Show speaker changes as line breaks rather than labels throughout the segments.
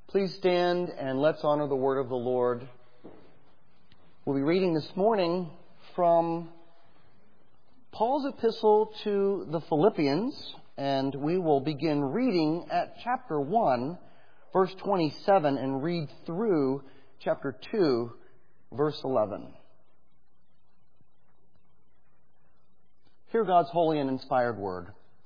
Please stand and let's honor the word of the Lord. We'll be reading this morning from Paul's epistle to the Philippians, and we will begin reading at chapter 1, verse 27, and read through chapter 2, verse 11. Hear God's holy and inspired word.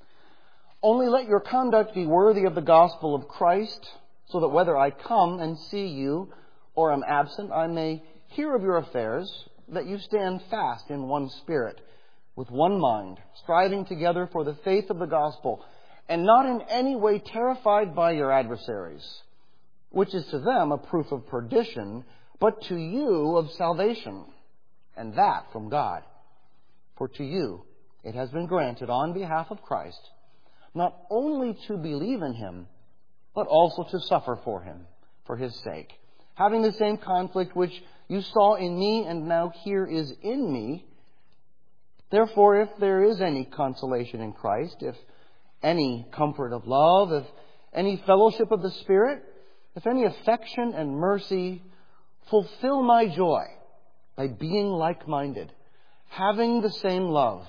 Only let your conduct be worthy of the gospel of Christ, so that whether I come and see you or am absent, I may hear of your affairs, that you stand fast in one spirit, with one mind, striving together for the faith of the gospel, and not in any way terrified by your adversaries, which is to them a proof of perdition, but to you of salvation, and that from God. For to you it has been granted on behalf of Christ, not only to believe in Him, but also to suffer for Him, for His sake, having the same conflict which you saw in me and now here is in me. Therefore, if there is any consolation in Christ, if any comfort of love, if any fellowship of the Spirit, if any affection and mercy, fulfill my joy by being like-minded, having the same love,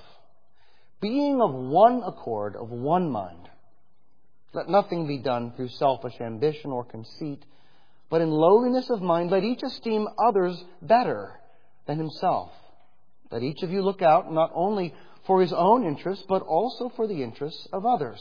being of one accord, of one mind. Let nothing be done through selfish ambition or conceit, but in lowliness of mind let each esteem others better than himself. Let each of you look out not only for his own interests, but also for the interests of others.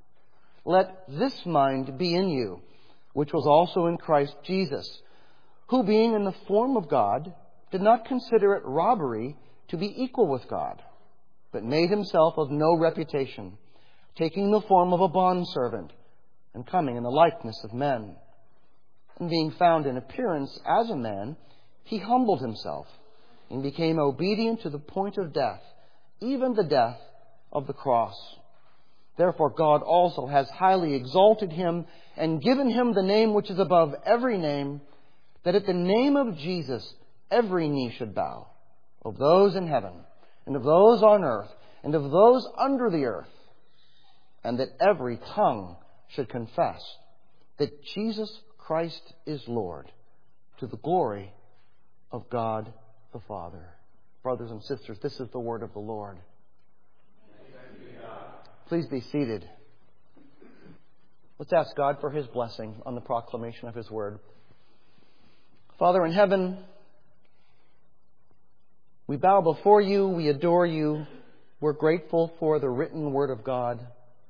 Let this mind be in you, which was also in Christ Jesus, who being in the form of God, did not consider it robbery to be equal with God, but made himself of no reputation, taking the form of a bondservant, and coming in the likeness of men. And being found in appearance as a man, he humbled himself, and became obedient to the point of death, even the death of the cross. Therefore God also has highly exalted him, and given him the name which is above every name, that at the name of Jesus every knee should bow, of those in heaven, and of those on earth, and of those under the earth, and that every tongue should confess that Jesus Christ is Lord, to the glory of God the Father. Brothers and sisters, this is the word of the Lord. Please be seated. Let's ask God for His blessing on the proclamation of His word. Father in heaven, we bow before you, we adore you, we're grateful for the written word of God.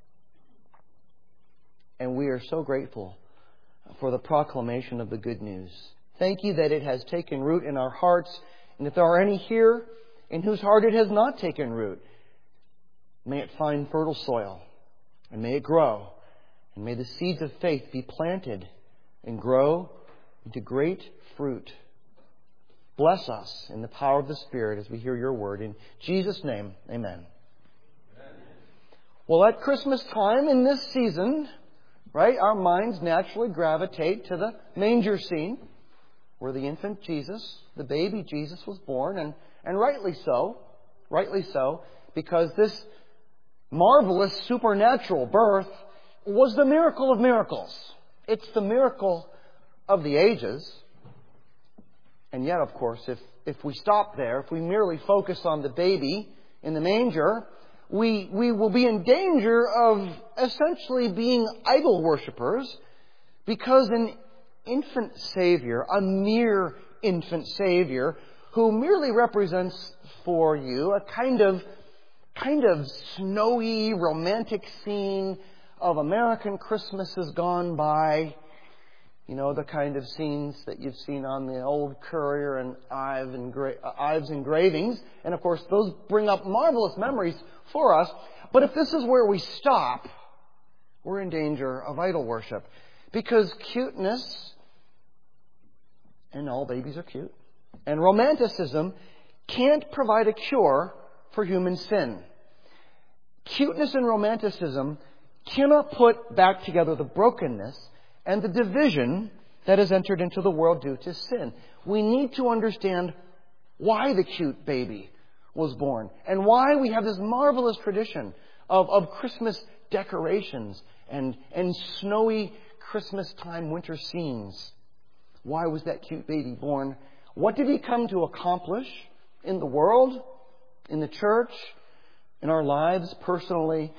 And we are so grateful for the proclamation of the good news. Thank you that it has taken root in our hearts. And if there are any here in whose heart it has not taken root, may it find fertile soil, and may it grow, and may the seeds of faith be planted and grow into great fruit. Bless us in the power of the Spirit as we hear your word. In Jesus' name, amen. Well, at Christmas time in this season, right, our minds naturally gravitate to the manger scene where the infant Jesus, the baby Jesus, was born. And rightly so, because this marvelous supernatural birth was the miracle of miracles. It's the miracle of the ages. And yet, of course, if we stop there, if we merely focus on the baby in the manger, we will be in danger of essentially being idol worshippers, because an infant Savior, a mere infant Savior, who merely represents for you a kind of snowy, romantic scene of American Christmases gone by. You know, the kind of scenes that you've seen on the old Courier and Ives engravings. And of course, those bring up marvelous memories for us. But if this is where we stop, we're in danger of idol worship. Because cuteness, and all babies are cute, and romanticism can't provide a cure for human sin. Cuteness and romanticism cannot put back together the brokenness and the division that has entered into the world due to sin. We need to understand why the cute baby was born and why we have this marvelous tradition of Christmas decorations and snowy Christmas time winter scenes. Why was that cute baby born? What did he come to accomplish in the world, in the church, in our lives personally?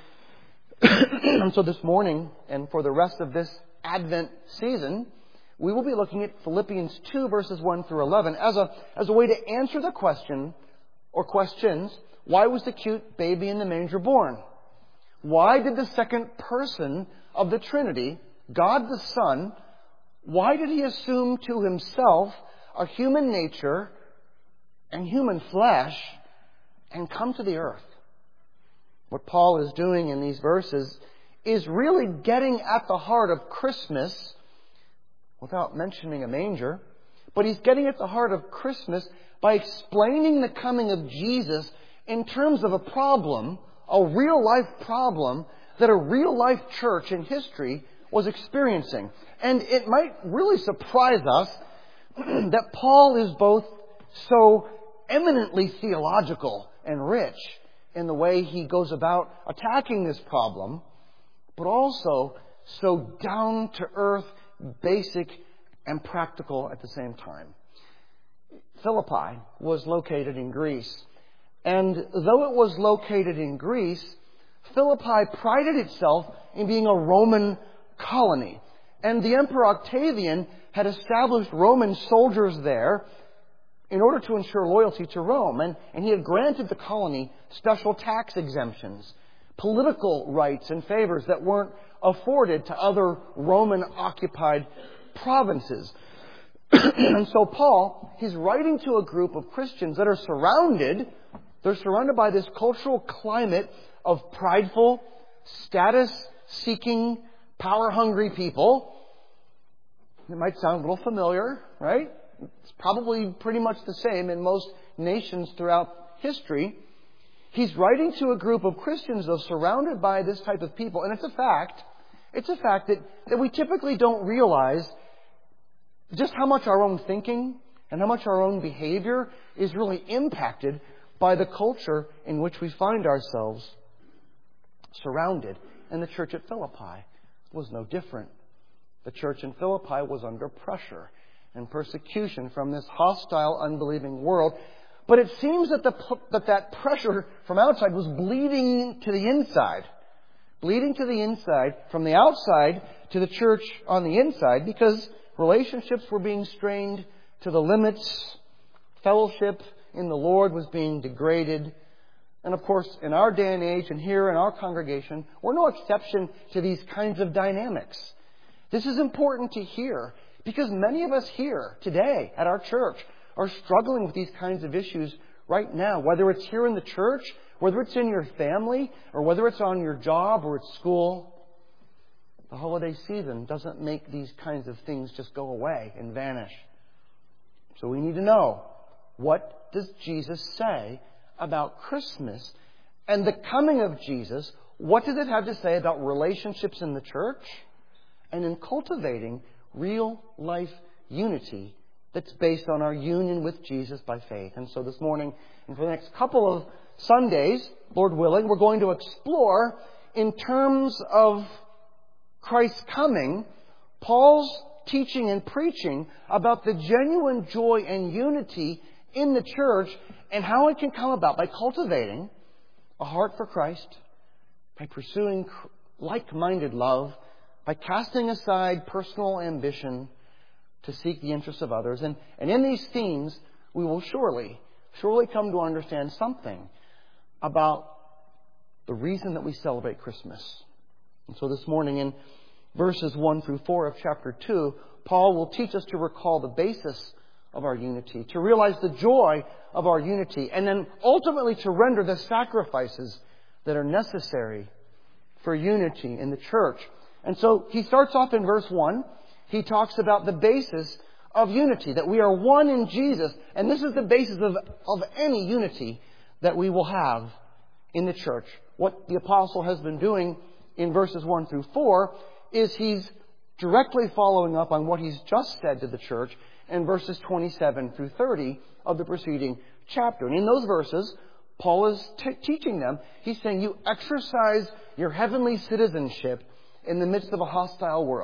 And so this morning, and for the rest of this Advent season, we will be looking at Philippians 2 verses 1 through 11 as a way to answer the question or questions, why was the cute baby in the manger born? Why did the second person of the Trinity, God the Son, why did he assume to himself a human nature and human flesh and come to the earth? What Paul is doing in these verses is really getting at the heart of Christmas without mentioning a manger, but he's getting at the heart of Christmas by explaining the coming of Jesus in terms of a problem, a real-life problem that a real-life church in history was experiencing. And it might really surprise us that Paul is both so eminently theological and rich in the way he goes about attacking this problem, but also so down-to-earth, basic, and practical at the same time. Philippi was located in Greece. And though it was located in Greece, Philippi prided itself in being a Roman colony. And the Emperor Octavian had established Roman soldiers there in order to ensure loyalty to Rome. And he had granted the colony special tax exemptions, political rights and favors that weren't afforded to other Roman-occupied provinces. And so Paul, he's writing to a group of Christians that are surrounded by this cultural climate of prideful, status-seeking, power-hungry people. It might sound a little familiar, right? It's probably pretty much the same in most nations throughout history. He's writing to a group of Christians, though, surrounded by this type of people. And it's a fact that we typically don't realize just how much our own thinking and how much our own behavior is really impacted by the culture in which we find ourselves surrounded. And the church at Philippi was no different. The church in Philippi was under pressure and persecution from this hostile, unbelieving world. But it seems that that pressure from outside was bleeding to the inside. Bleeding to the inside, from the outside to the church on the inside, because relationships were being strained to the limits. Fellowship in the Lord was being degraded. And of course, in our day and age and here in our congregation, we're no exception to these kinds of dynamics. This is important to hear because many of us here today at our church are struggling with these kinds of issues right now, whether it's here in the church, whether it's in your family, or whether it's on your job or at school. The holiday season doesn't make these kinds of things just go away and vanish. So we need to know, what does Jesus say about Christmas and the coming of Jesus? What does it have to say about relationships in the church and in cultivating real life unity that's based on our union with Jesus by faith? And so this morning, and for the next couple of Sundays, Lord willing, we're going to explore in terms of Christ's coming, Paul's teaching and preaching about the genuine joy and unity in the church and how it can come about by cultivating a heart for Christ, by pursuing like-minded love, by casting aside personal ambition to seek the interests of others. And in these themes, we will surely come to understand something about the reason that we celebrate Christmas. And so this morning in verses 1 through 4 of chapter 2, Paul will teach us to recall the basis of our unity, to realize the joy of our unity, and then ultimately to render the sacrifices that are necessary for unity in the church. And so he starts off in verse 1. He talks about the basis of unity, that we are one in Jesus. And this is the basis of any unity that we will have in the church. What the apostle has been doing in verses 1 through 4 is he's directly following up on what he's just said to the church in verses 27 through 30 of the preceding chapter. And in those verses, Paul is teaching them. He's saying you exercise your heavenly citizenship in the midst of a hostile world.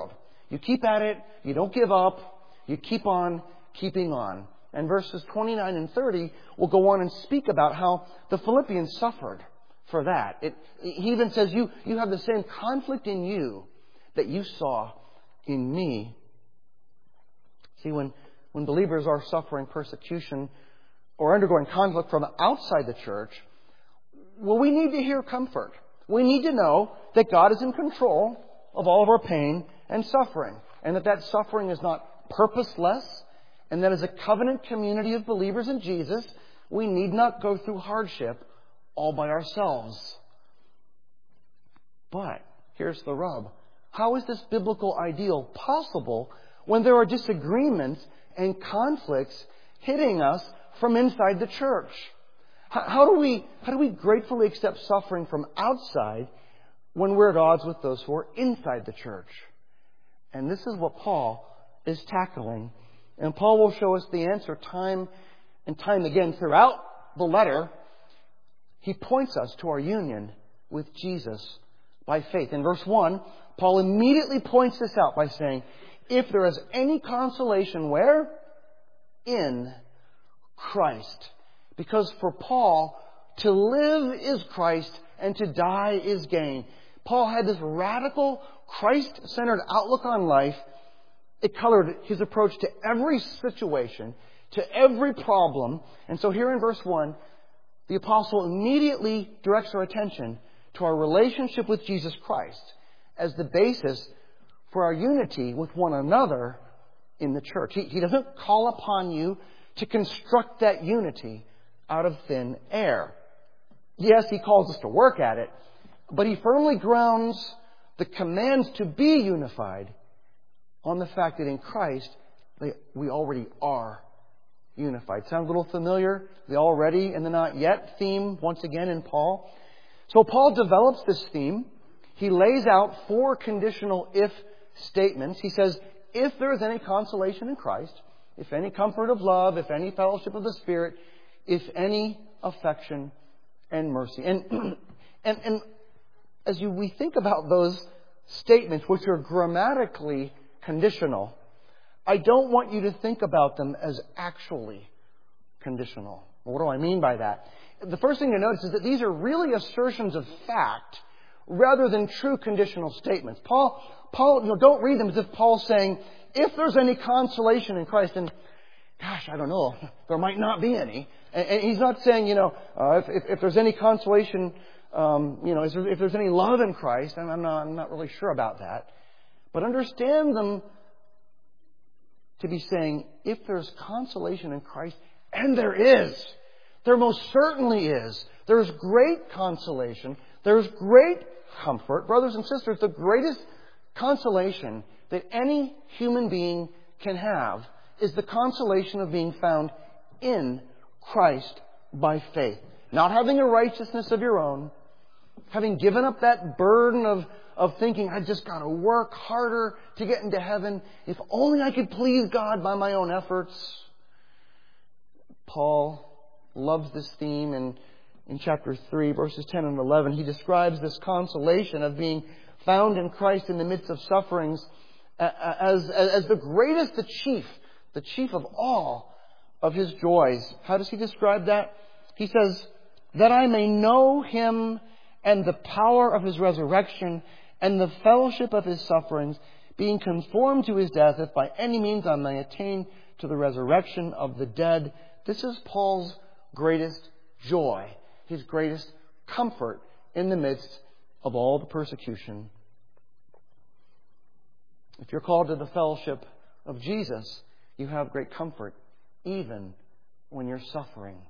You keep at it. You don't give up. You keep on keeping on. And verses 29 and 30 will go on and speak about how the Philippians suffered for that. He even says, you have the same conflict in you that you saw in me. See, when believers are suffering persecution or undergoing conflict from outside the church, well, we need to hear comfort. We need to know that God is in control of all of our pain and suffering, and that suffering is not purposeless, and that as a covenant community of believers in Jesus, we need not go through hardship all by ourselves. But here's the rub. How is this biblical ideal possible when there are disagreements and conflicts hitting us from inside the church? How do we gratefully accept suffering from outside when we're at odds with those who are inside the church? And this is what Paul is tackling. And Paul will show us the answer time and time again throughout the letter. He points us to our union with Jesus by faith. In verse 1, Paul immediately points this out by saying, if there is any consolation, where? In Christ. Because for Paul, to live is Christ and to die is gain. Paul had this radical, Christ-centered outlook on life. It colored his approach to every situation, to every problem. And so here in verse 1, the apostle immediately directs our attention to our relationship with Jesus Christ as the basis for our unity with one another in the church. He doesn't call upon you to construct that unity out of thin air. Yes, he calls us to work at it, but he firmly grounds the commands to be unified on the fact that in Christ we already are unified. Sound a little familiar? The already and the not yet theme once again in Paul. So Paul develops this theme. He lays out 4 conditional if statements. He says, if there is any consolation in Christ, if any comfort of love, if any fellowship of the Spirit, if any affection and mercy. And as we think about those statements, which are grammatically conditional, I don't want you to think about them as actually conditional. What do I mean by that? The first thing to notice is that these are really assertions of fact rather than true conditional statements. Paul, don't read them as if Paul's saying, if there's any consolation in Christ, and gosh, I don't know, there might not be any. And he's not saying, if there's any consolation, if there's any love in Christ, I'm not really sure about that. But understand them to be saying, if there's consolation in Christ, and there is, there most certainly is. There's great consolation. There's great comfort. Brothers and sisters, the greatest consolation that any human being can have is the consolation of being found in Christ by faith. Not having a righteousness of your own, having given up that burden of thinking, I just got to work harder to get into heaven. If only I could please God by my own efforts. Paul loves this theme in chapter 3, verses 10 and 11. He describes this consolation of being found in Christ in the midst of sufferings as the greatest, the chief of all of his joys. How does he describe that? He says, that I may know Him and the power of His resurrection and the fellowship of His sufferings, being conformed to His death, if by any means I may attain to the resurrection of the dead. This is Paul's greatest joy, his greatest comfort in the midst of all the persecution. If you're called to the fellowship of Jesus, you have great comfort, even when you're suffering.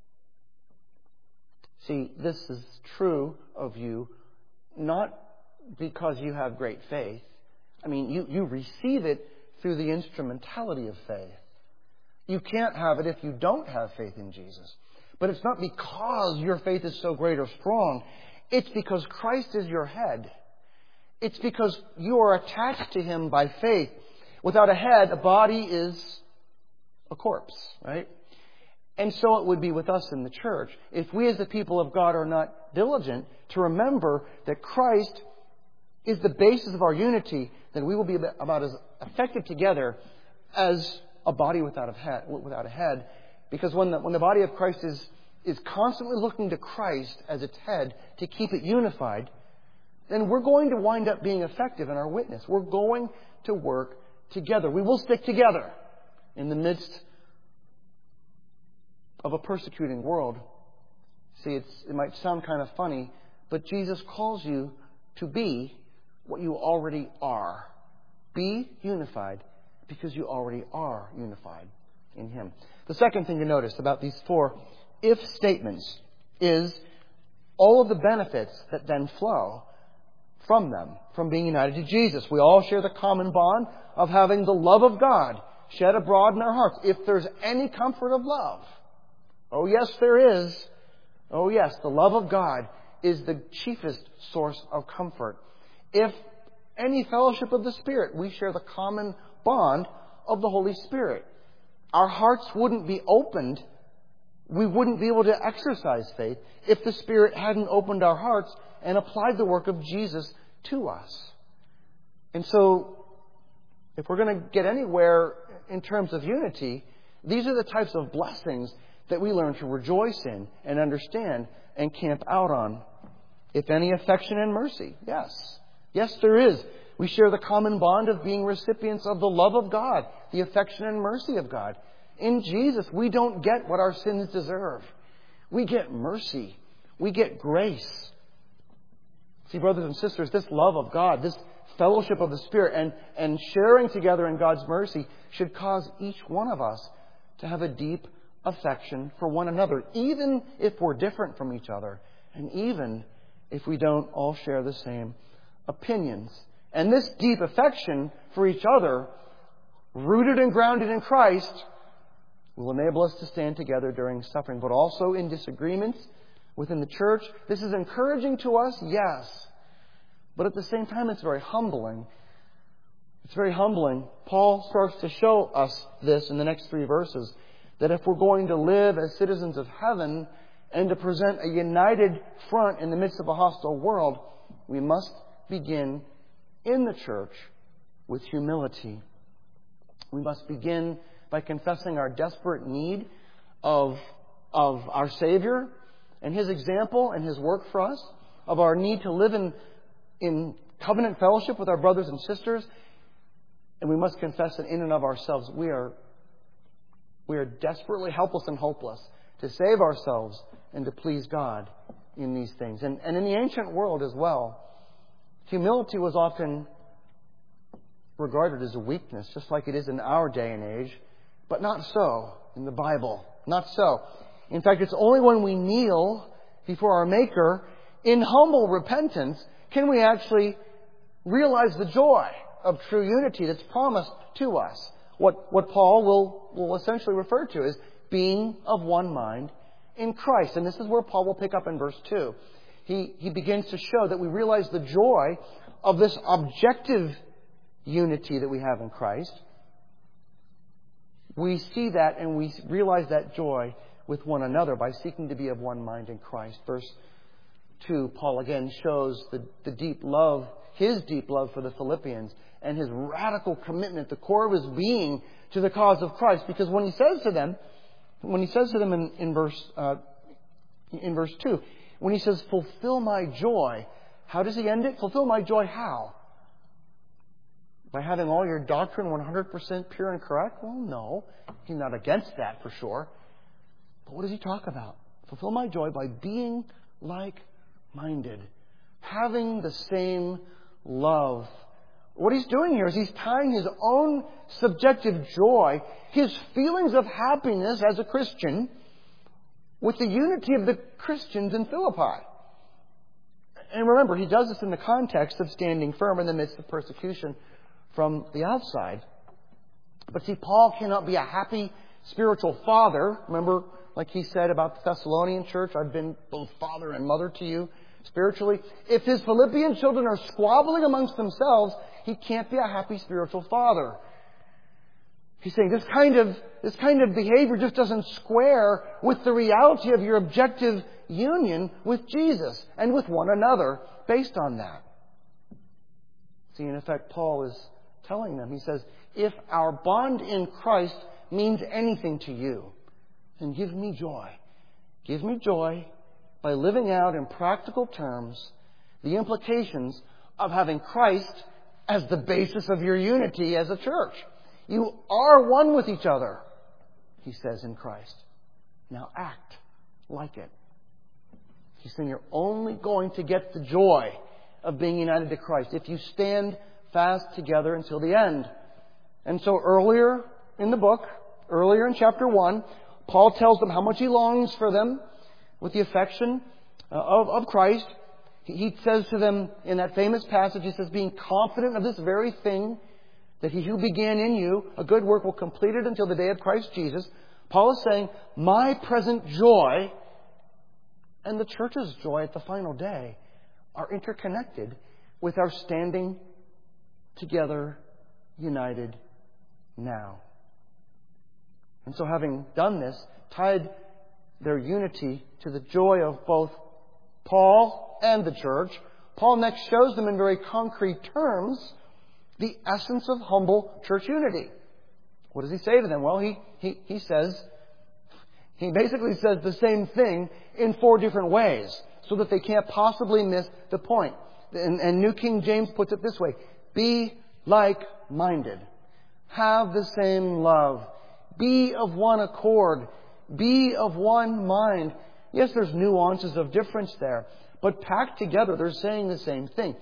See, this is true of you, not because you have great faith. I mean, you receive it through the instrumentality of faith. You can't have it if you don't have faith in Jesus. But it's not because your faith is so great or strong. It's because Christ is your head. It's because you are attached to Him by faith. Without a head, a body is a corpse, right? And so it would be with us in the church. If we as the people of God are not diligent to remember that Christ is the basis of our unity, then we will be about as effective together as a body without a head. Because when the body of Christ is constantly looking to Christ as its head to keep it unified, then we're going to wind up being effective in our witness. We're going to work together. We will stick together in the midst of a persecuting world. See, it might sound kind of funny, but Jesus calls you to be what you already are. Be unified because you already are unified in Him. The second thing to notice about these 4 if statements is all of the benefits that then flow from them, from being united to Jesus. We all share the common bond of having the love of God shed abroad in our hearts. If there's any comfort of love, oh yes, there is. Oh yes, the love of God is the chiefest source of comfort. If any fellowship of the Spirit, we share the common bond of the Holy Spirit. Our hearts wouldn't be opened. We wouldn't be able to exercise faith if the Spirit hadn't opened our hearts and applied the work of Jesus to us. And so, if we're going to get anywhere in terms of unity, these are the types of blessings that we learn to rejoice in and understand and camp out on. If any affection and mercy, yes. Yes, there is. We share the common bond of being recipients of the love of God, the affection and mercy of God. In Jesus, we don't get what our sins deserve. We get mercy. We get grace. See, brothers and sisters, this love of God, this fellowship of the Spirit and sharing together in God's mercy should cause each one of us to have a deep affection for one another, even if we're different from each other, and even if we don't all share the same opinions. And this deep affection for each other, rooted and grounded in Christ, will enable us to stand together during suffering, but also in disagreements within the church. This is encouraging to us, yes, but at the same time it's very humbling. It's very humbling. Paul starts to show us this in the next 3 verses, that if we're going to live as citizens of heaven and to present a united front in the midst of a hostile world, we must begin in the church with humility. We must begin by confessing our desperate need of our Savior and His example and His work for us, of our need to live in covenant fellowship with our brothers and sisters. And we must confess that in and of ourselves we are desperately helpless and hopeless to save ourselves and to please God in these things. And in the ancient world as well, humility was often regarded as a weakness, just like it is in our day and age, but not so in the Bible. Not so. In fact, it's only when we kneel before our Maker in humble repentance can we actually realize the joy of true unity that's promised to us. What Paul will essentially refer to as being of one mind in Christ. And this is where Paul will pick up in verse 2. He begins to show that we realize the joy of this objective unity that we have in Christ. We see that and we realize that joy with one another by seeking to be of one mind in Christ. Verse 2, Paul again shows the deep love, his deep love for the Philippians and his radical commitment, the core of his being, to the cause of Christ. Because when he says to them in verse 2, when he says, fulfill my joy, how does he end it? Fulfill my joy how? By having all your doctrine 100% pure and correct? Well, no. He's not against that for sure. But what does he talk about? Fulfill my joy by being like-minded. Having the same love. What he's doing here is he's tying his own subjective joy, his feelings of happiness as a Christian, with the unity of the Christians in Philippi. And remember, he does this in the context of standing firm in the midst of persecution from the outside. But see, Paul cannot be a happy spiritual father. Remember, like he said about the Thessalonian church, I've been both father and mother to you spiritually. If his Philippian children are squabbling amongst themselves, he can't be a happy spiritual father. He's saying this kind of behavior just doesn't square with the reality of your objective union with Jesus and with one another based on that. See, in effect, Paul is telling them, he says, if our bond in Christ means anything to you, then give me joy. Give me joy by living out in practical terms the implications of having Christ as the basis of your unity as a church. You are one with each other, he says, in Christ. Now act like it. He's saying you're only going to get the joy of being united to Christ if you stand fast together until the end. And so earlier in the book, earlier in chapter 1, Paul tells them how much he longs for them with the affection of Christ. He says to them in that famous passage, he says, being confident of this very thing, that he who began in you a good work will complete it until the day of Christ Jesus. Paul is saying, my present joy and the church's joy at the final day are interconnected with our standing together, united now. And so having done this, tied their unity to the joy of both Paul and the church, Paul next shows them in very concrete terms the essence of humble church unity. What does he say to them? Well, he basically says the same thing in 4 different ways so that they can't possibly miss the point. And New King James puts it this way: be like-minded. Have the same love. Be of one accord. Be of one mind. Yes, there's nuances of difference there, but packed together, they're saying the same thing.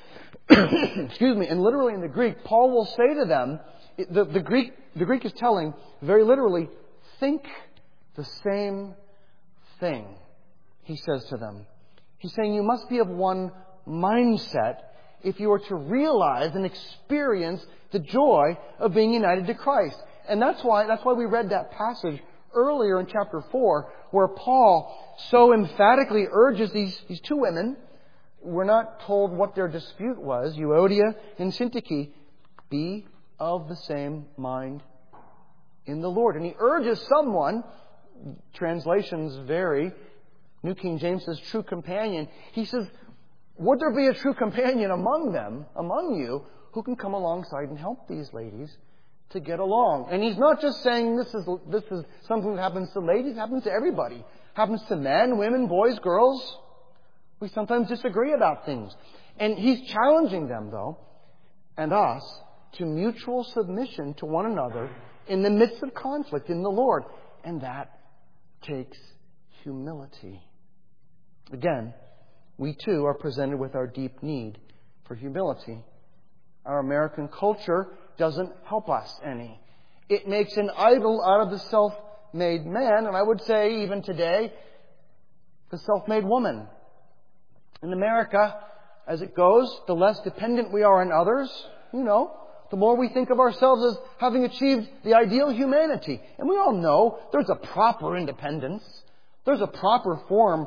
Excuse me. And literally in the Greek, Paul will say to them, the Greek is telling, very literally, think the same thing, he says to them. He's saying you must be of one mindset if you are to realize and experience the joy of being united to Christ. And that's why we read that passage earlier in chapter 4, where Paul so emphatically urges these 2 women. We're not told what their dispute was, Euodia and Syntyche, be of the same mind in the Lord. And he urges someone, translations vary, New King James says true companion. He says, would there be a true companion among them, among you, who can come alongside and help these ladies to get along? And he's not just saying this is something that happens to ladies, it happens to everybody. It happens to men, women, boys, girls. We sometimes disagree about things. And he's challenging them, though, and us, to mutual submission to one another in the midst of conflict in the Lord. And that takes humility. Again, we too are presented with our deep need for humility. Our American culture doesn't help us any. It makes an idol out of the self-made man, and I would say even today, the self-made woman. In America, as it goes, the less dependent we are on others, the more we think of ourselves as having achieved the ideal humanity. And we all know there's a proper independence. There's a proper form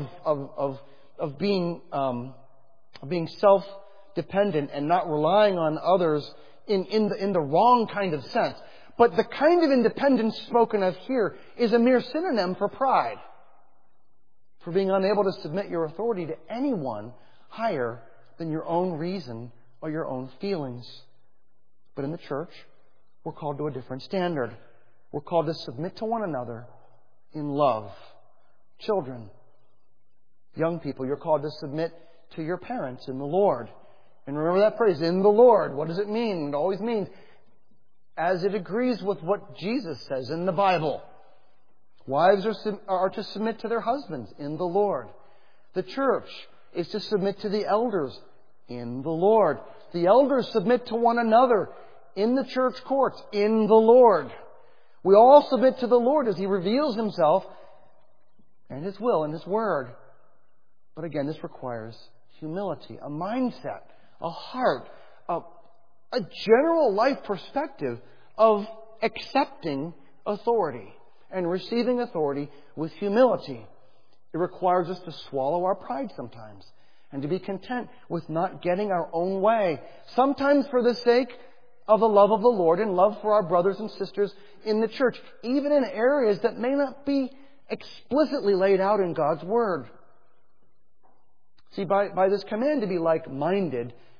of being self-dependent and not relying on others in the wrong kind of sense. But the kind of independence spoken of here is a mere synonym for pride, for being unable to submit your authority to anyone higher than your own reason or your own feelings. But in the church, we're called to a different standard. We're called to submit to one another in love. Children, young people, you're called to submit to your parents in the Lord. And remember that phrase, in the Lord. What does it mean? It always means as it agrees with what Jesus says in the Bible. Wives are to submit to their husbands in the Lord. The church is to submit to the elders in the Lord. The elders submit to one another in the church courts in the Lord. We all submit to the Lord as He reveals Himself and His will and His word. But again, this requires humility, a mindset, a heart, a general life perspective of accepting authority and receiving authority with humility. It requires us to swallow our pride sometimes and to be content with not getting our own way. Sometimes for the sake of the love of the Lord and love for our brothers and sisters in the church, even in areas that may not be explicitly laid out in God's Word. See, by this command to be like-minded,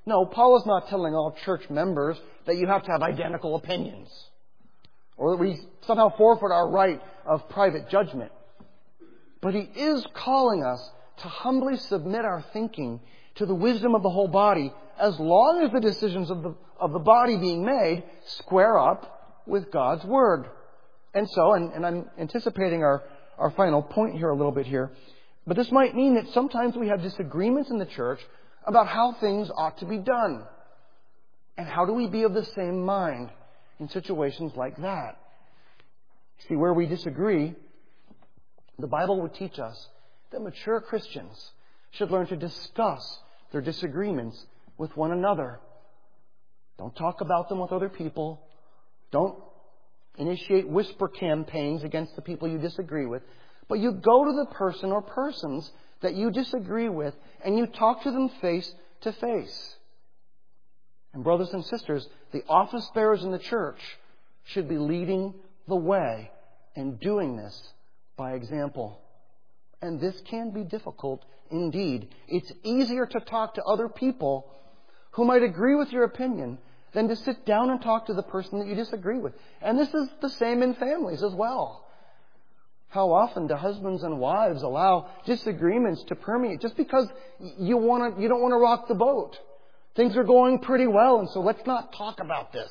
No, Paul is not telling all church members that you have to have identical opinions, or that we somehow forfeit our right of private judgment. But he is calling us to humbly submit our thinking to the wisdom of the whole body, as long as the decisions of the body being made square up with God's Word. And so, and I'm anticipating our final point here a little bit here, but this might mean that sometimes we have disagreements in the church about how things ought to be done. And how do we be of the same mind in situations like that? See, where we disagree, the Bible would teach us that mature Christians should learn to discuss their disagreements with one another. Don't talk about them with other people. Don't initiate whisper campaigns against the people you disagree with. But you go to the person or persons that you disagree with and you talk to them face to face. And brothers and sisters, the office bearers in the church should be leading the way and doing this by example. And this can be difficult indeed. It's easier to talk to other people who might agree with your opinion than to sit down and talk to the person that you disagree with. And this is the same in families as well. How often do husbands and wives allow disagreements to permeate just because you don't want to rock the boat? Things are going pretty well, and so let's not talk about this.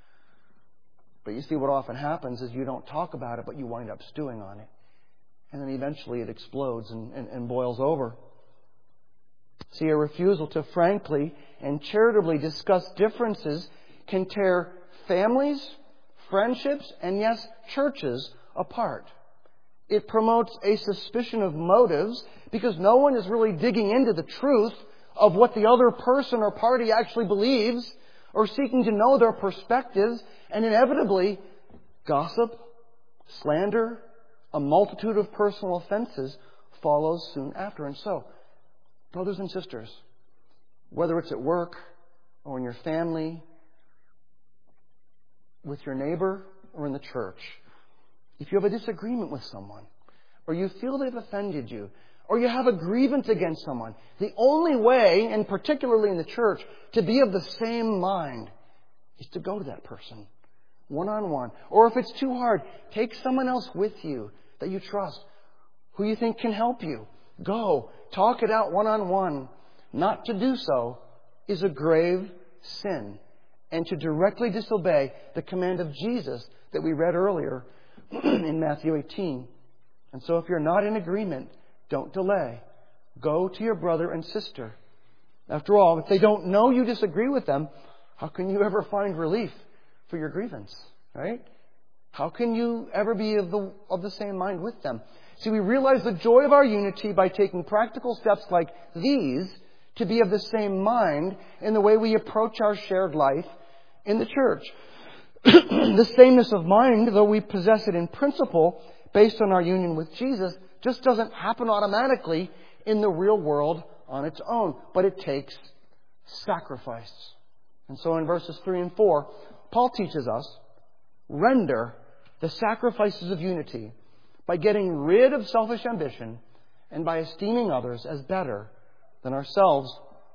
But you see, what often happens is you don't talk about it, but you wind up stewing on it. And then eventually it explodes and boils over. See, a refusal to frankly and charitably discuss differences can tear families, friendships, and yes, churches apart. It promotes a suspicion of motives because no one is really digging into the truth of what the other person or party actually believes or seeking to know their perspectives. And inevitably, gossip, slander, a multitude of personal offenses follows soon after. And so, brothers and sisters, whether it's at work or in your family, with your neighbor or in the church, if you have a disagreement with someone, or you feel they've offended you, or you have a grievance against someone, the only way, and particularly in the church, to be of the same mind is to go to that person one-on-one. Or if it's too hard, take someone else with you that you trust, who you think can help you. Go. Talk it out one-on-one. Not to do so is a grave sin, and to directly disobey the command of Jesus that we read earlier in Matthew 18. And so if you're not in agreement, don't delay. Go to your brother and sister. After all, if they don't know you disagree with them, how can you ever find relief for your grievance? Right? How can you ever be of the same mind with them? See, we realize the joy of our unity by taking practical steps like these to be of the same mind in the way we approach our shared life in the church. This sameness of mind, though we possess it in principle based on our union with Jesus, just doesn't happen automatically in the real world on its own. But it takes sacrifice. And so in verses 3 and 4, Paul teaches us, render the sacrifices of unity by getting rid of selfish ambition and by esteeming others as better than ourselves.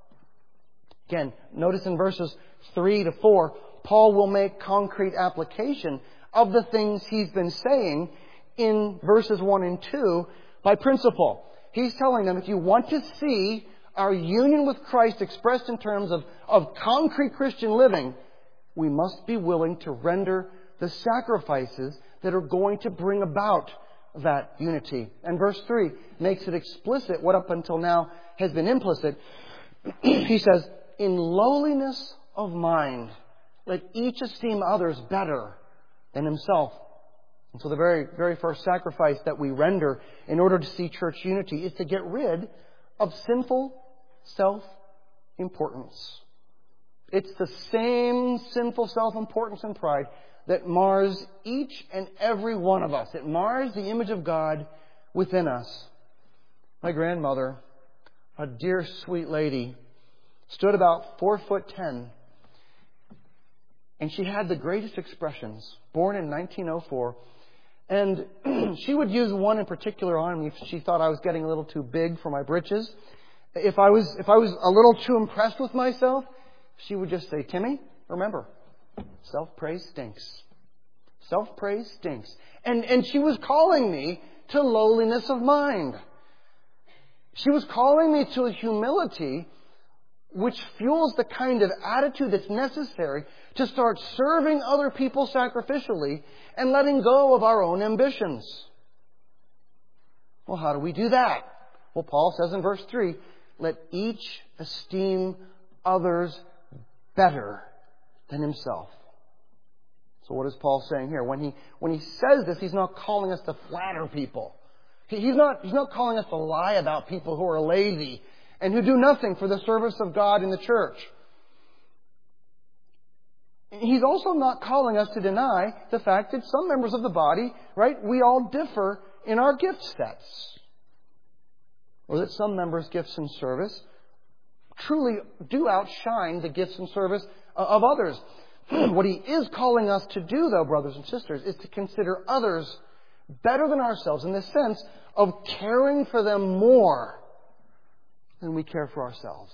Again, notice in verses 3 to 4, Paul will make concrete application of the things he's been saying in verses 1 and 2 by principle. He's telling them, if you want to see our union with Christ expressed in terms of concrete Christian living, we must be willing to render the sacrifices that are going to bring about that unity. And verse 3 makes it explicit what up until now has been implicit. He says, in lowliness of mind, let each esteem others better than himself. And so the very, very first sacrifice that we render in order to see church unity is to get rid of sinful self-importance. It's the same sinful self-importance and pride that mars each and every one of us. It mars the image of God within us. My grandmother, a dear, sweet lady, stood about 4'10", and she had the greatest expressions, born in 1904. And she would use one in particular on me if she thought I was getting a little too big for my britches. If I was a little too impressed with myself, she would just say, Timmy, remember, self-praise stinks. Self-praise stinks. And she was calling me to lowliness of mind. She was calling me to a humility which fuels the kind of attitude that's necessary to start serving other people sacrificially and letting go of our own ambitions. Well, how do we do that? Well, Paul says in verse 3, let each esteem others better than himself. So what is Paul saying here? When he says this, he's not calling us to flatter people. He's not calling us to lie about people who are lazy and who do nothing for the service of God in the church. He's also not calling us to deny the fact that some members of the body, right, we all differ in our gift sets. Or that some members' gifts and service truly do outshine the gifts and service of others. What he is calling us to do, though, brothers and sisters, is to consider others better than ourselves in the sense of caring for them more than we care for ourselves.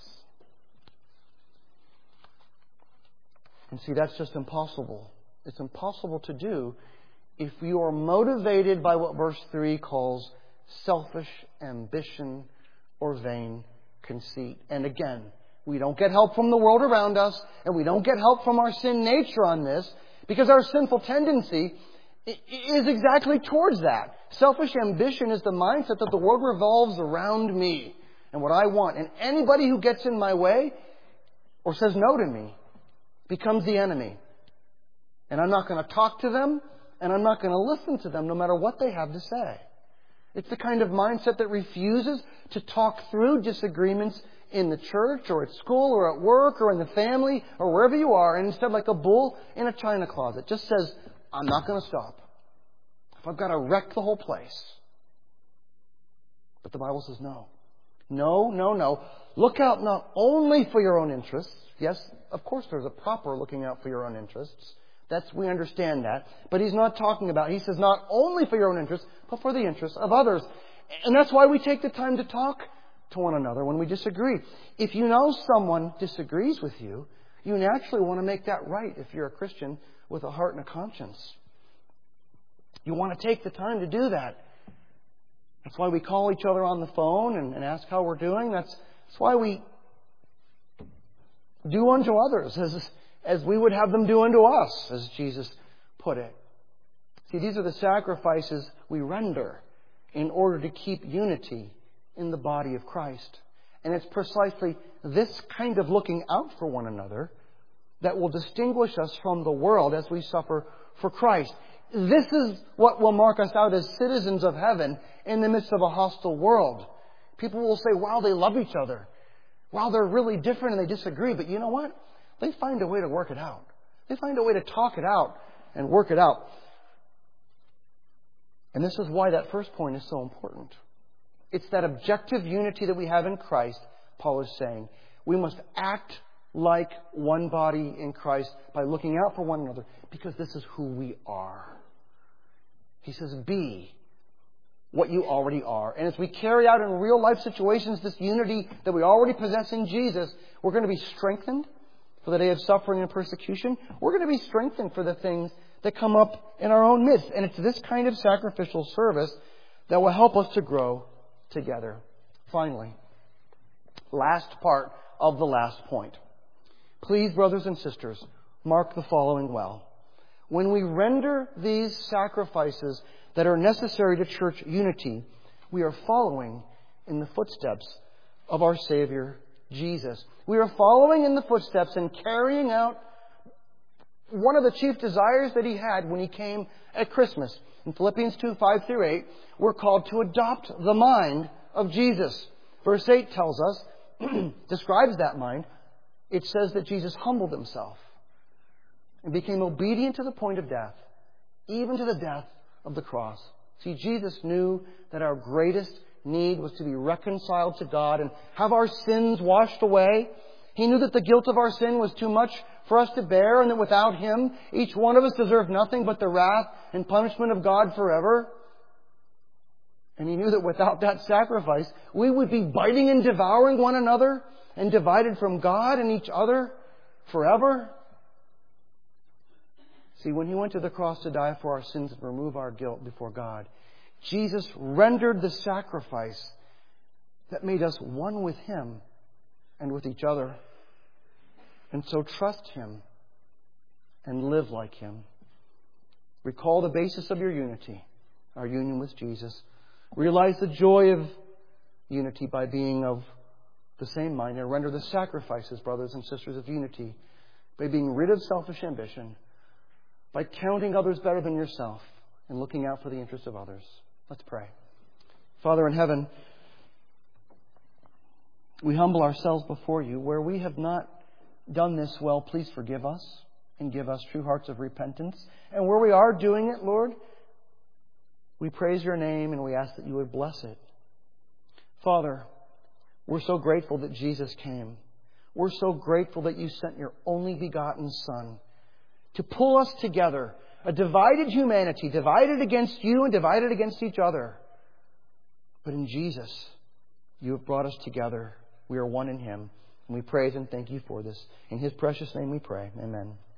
And see, that's just impossible. It's impossible to do if you are motivated by what verse 3 calls selfish ambition or vain conceit. And again, we don't get help from the world around us, and we don't get help from our sin nature on this, because our sinful tendency is exactly towards that. Selfish ambition is the mindset that the world revolves around me and what I want. And anybody who gets in my way or says no to me becomes the enemy. And I'm not going to talk to them, and I'm not going to listen to them no matter what they have to say. It's the kind of mindset that refuses to talk through disagreements in the church or at school or at work or in the family or wherever you are, and instead, like a bull in a china closet, just says, I'm not going to stop. If I've got to wreck the whole place. But the Bible says no. No, no, no. Look out not only for your own interests. Yes, of course there's a proper looking out for your own interests. We understand that. But he's not talking about, he says not only for your own interests, but for the interests of others. And that's why we take the time to talk to one another when we disagree. If you know someone disagrees with you, you naturally want to make that right if you're a Christian with a heart and a conscience. You want to take the time to do that. That's why we call each other on the phone and ask how we're doing. That's why we do unto others as we would have them do unto us, as Jesus put it. See, these are the sacrifices we render in order to keep unity in the body of Christ. And it's precisely this kind of looking out for one another that will distinguish us from the world as we suffer for Christ. This is what will mark us out as citizens of heaven in the midst of a hostile world. People will say, wow, they love each other. Wow, they're really different and they disagree. But you know what? They find a way to work it out. They find a way to talk it out and work it out. And this is why that first point is so important. It's that objective unity that we have in Christ, Paul is saying. We must act like one body in Christ by looking out for one another, because this is who we are. He says, be what you already are. And as we carry out in real life situations this unity that we already possess in Jesus, we're going to be strengthened for the day of suffering and persecution. We're going to be strengthened for the things that come up in our own midst. And it's this kind of sacrificial service that will help us to grow together. Finally, last part of the last point. Please, brothers and sisters, mark the following well. When we render these sacrifices that are necessary to church unity, we are following in the footsteps of our Savior, Jesus. We are following in the footsteps and carrying out one of the chief desires that He had when He came at Christmas. In Philippians 2, 5 through 8, we're called to adopt the mind of Jesus. Verse 8 tells us, describes that mind. It says that Jesus humbled Himself and became obedient to the point of death, even to the death of the cross. See, Jesus knew that our greatest need was to be reconciled to God and have our sins washed away. He knew that the guilt of our sin was too much for us to bear, and that without Him, each one of us deserved nothing but the wrath and punishment of God forever. And He knew that without that sacrifice, we would be biting and devouring one another and divided from God and each other. forever? See, when He went to the cross to die for our sins and remove our guilt before God, Jesus rendered the sacrifice that made us one with Him and with each other. And so trust Him and live like Him. Recall the basis of your unity, our union with Jesus. Realize the joy of unity by being of the same mind, and render the sacrifices, brothers and sisters, of unity by being rid of selfish ambition, by counting others better than yourself, and looking out for the interests of others. Let's pray. Father in heaven, we humble ourselves before You. Where we have not done this well, please forgive us and give us true hearts of repentance. And where we are doing it, Lord, we praise Your name and we ask that You would bless it. Father, we're so grateful that Jesus came. We're so grateful that You sent Your only begotten Son to pull us together, a divided humanity, divided against You and divided against each other. But in Jesus, You have brought us together. We are one in Him. And we praise and thank You for this. In His precious name we pray. Amen.